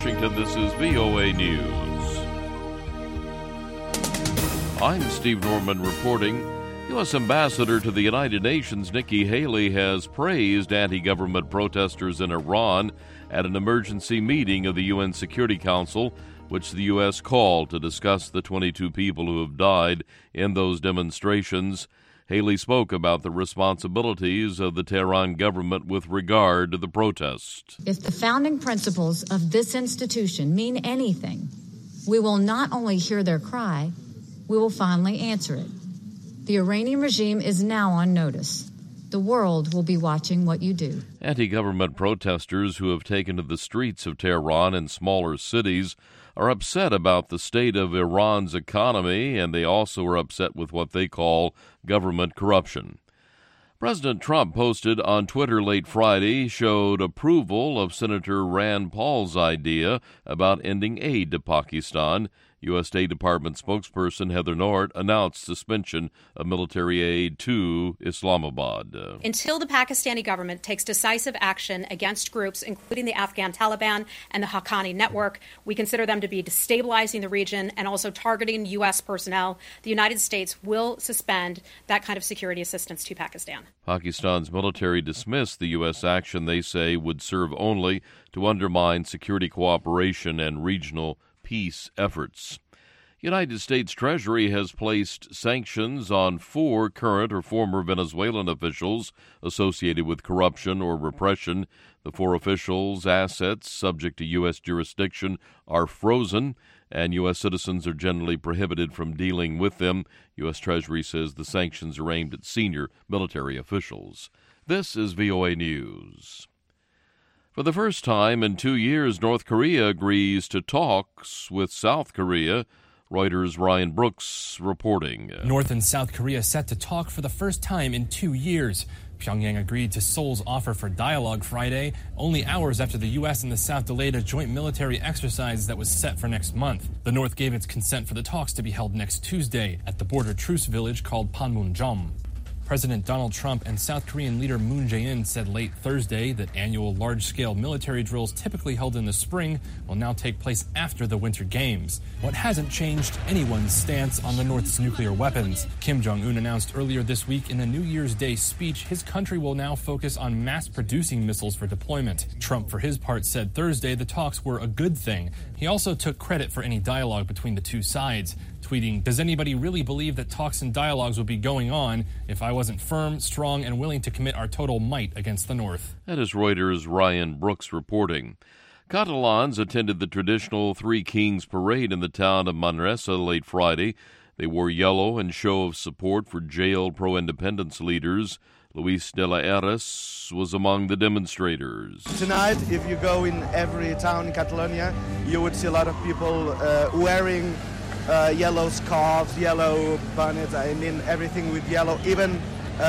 Washington, this is VOA News. I'm Steve Norman reporting. U.S. Ambassador to the United Nations Nikki Haley has praised anti-government protesters in Iran at an emergency meeting of the UN Security Council, which the U.S. called to discuss the 22 people who have died in those demonstrations. Haley spoke about the responsibilities of the Tehran government with regard to the protest. If the founding principles of this institution mean anything, we will not only hear their cry, we will finally answer it. The Iranian regime is now on notice. The world will be watching what you do. Anti-government protesters who have taken to the streets of Tehran and smaller cities are upset about the state of Iran's economy, and they also are upset with what they call government corruption. President Trump posted on Twitter late Friday showed approval of Senator Rand Paul's idea about ending aid to Pakistan. U.S. State Department spokesperson Heather Nauert announced suspension of military aid to Islamabad. Until the Pakistani government takes decisive action against groups, including the Afghan Taliban and the Haqqani Network, we consider them to be destabilizing the region and also targeting U.S. personnel. The United States will suspend that kind of security assistance to Pakistan. Pakistan's military dismissed the U.S. action they say would serve only to undermine security cooperation and regional peace efforts. United States Treasury has placed sanctions on 4 current or former Venezuelan officials associated with corruption or repression. The 4 officials' assets subject to U.S. jurisdiction are frozen, and U.S. citizens are generally prohibited from dealing with them. U.S. Treasury says the sanctions are aimed at senior military officials. This is VOA News. For the first time in 2 years, North Korea agrees to talks with South Korea. Reuters' Ryan Brooks reporting. North and South Korea set to talk for the first time in 2 years. Pyongyang agreed to Seoul's offer for dialogue Friday, only hours after the U.S. and the South delayed a joint military exercise that was set for next month. The North gave its consent for the talks to be held next Tuesday at the border truce village called Panmunjom. President Donald Trump and South Korean leader Moon Jae-in said late Thursday that annual large-scale military drills typically held in the spring will now take place after the Winter Games. What hasn't changed anyone's stance on the North's nuclear weapons. Kim Jong-un announced earlier this week in a New Year's Day speech his country will now focus on mass-producing missiles for deployment. Trump, for his part, said Thursday the talks were a good thing. He also took credit for any dialogue between the two sides, tweeting, "Does anybody really believe that talks and dialogues would be going on if I wasn't firm, strong, and willing to commit our total might against the North?" That is Reuters' Ryan Brooks reporting. Catalans attended the traditional Three Kings parade in the town of Manresa late Friday. They wore yellow in show of support for jailed pro-independence leaders. Luis de la Heras was among the demonstrators. Tonight, if you go in every town in Catalonia, you would see a lot of people wearing yellow scarves, yellow bonnets, I mean everything with yellow, even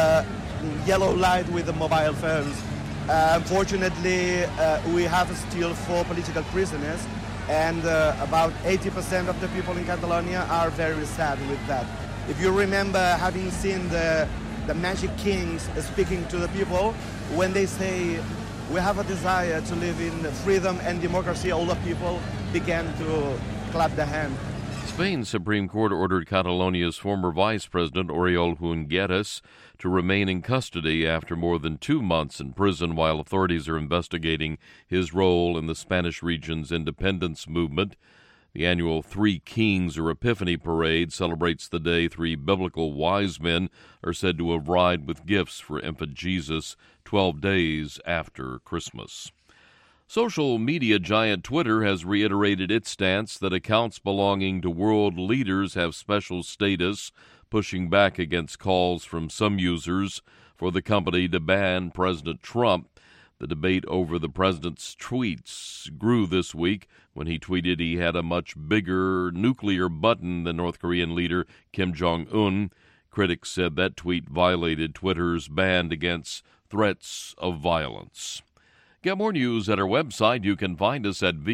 yellow light with the mobile phones. Unfortunately, we have still 4 political prisoners, and about 80% of the people in Catalonia are very sad with that. If you remember having seen the Magic Kings speaking to the people, when they say we have a desire to live in freedom and democracy, all the people began to clap their hands. Spain's Supreme Court ordered Catalonia's former vice president, Oriol Junqueras, to remain in custody after more than 2 months in prison while authorities are investigating his role in the Spanish region's independence movement. The annual Three Kings or Epiphany Parade celebrates the day 3 biblical wise men are said to have arrived with gifts for infant Jesus 12 days after Christmas. Social media giant Twitter has reiterated its stance that accounts belonging to world leaders have special status, pushing back against calls from some users for the company to ban President Trump. The debate over the president's tweets grew this week when he tweeted he had a much bigger nuclear button than North Korean leader Kim Jong-un. Critics said that tweet violated Twitter's ban against threats of violence. Get more news at our website. You can find us at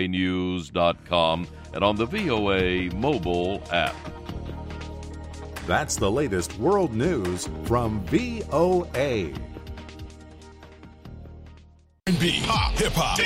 voanews.com and on the VOA mobile app. That's the latest world news from VOA. R&B, pop, hip-hop,